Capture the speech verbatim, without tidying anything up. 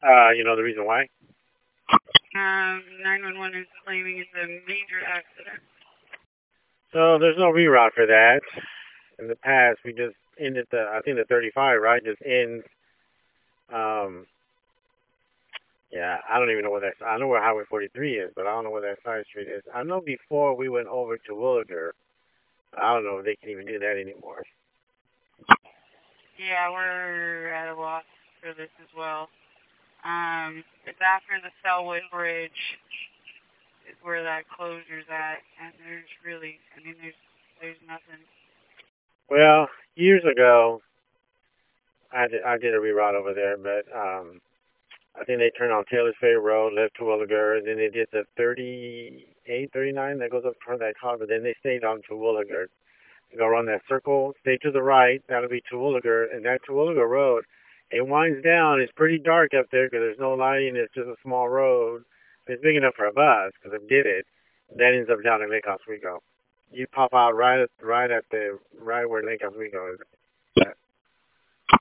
Uh, you know the reason why? Um, nine one one is claiming it's a major accident. So there's no reroute for that. In the past, we just ended the, I think the thirty-five, right? Just ends, um, yeah, I don't even know where that, I know where Highway forty-three is, but I don't know where that side street is. I know before we went over to Williger, I don't know if they can even do that anymore. Yeah, we're at a loss for this as well. Um, it's after the Selwood Bridge is where that closure's at, and there's really, I mean, there's there's nothing. Well, years ago, I did, I did a reroute over there, but um, I think they turned on Taylor's Ferry Road, left to Williger, and then they did the thirty-eight, thirty-nine that goes up toward that car, but then they stayed on to Williger. They go around that circle, stay to the right, that'll be Terwilliger, and that Terwilliger Road, it winds down. It's pretty dark up there because there's no lighting. It's just a small road. It's big enough for a bus because it did it. That ends up down in Lake Oswego. You pop out right at right at the right where Lake Oswego is.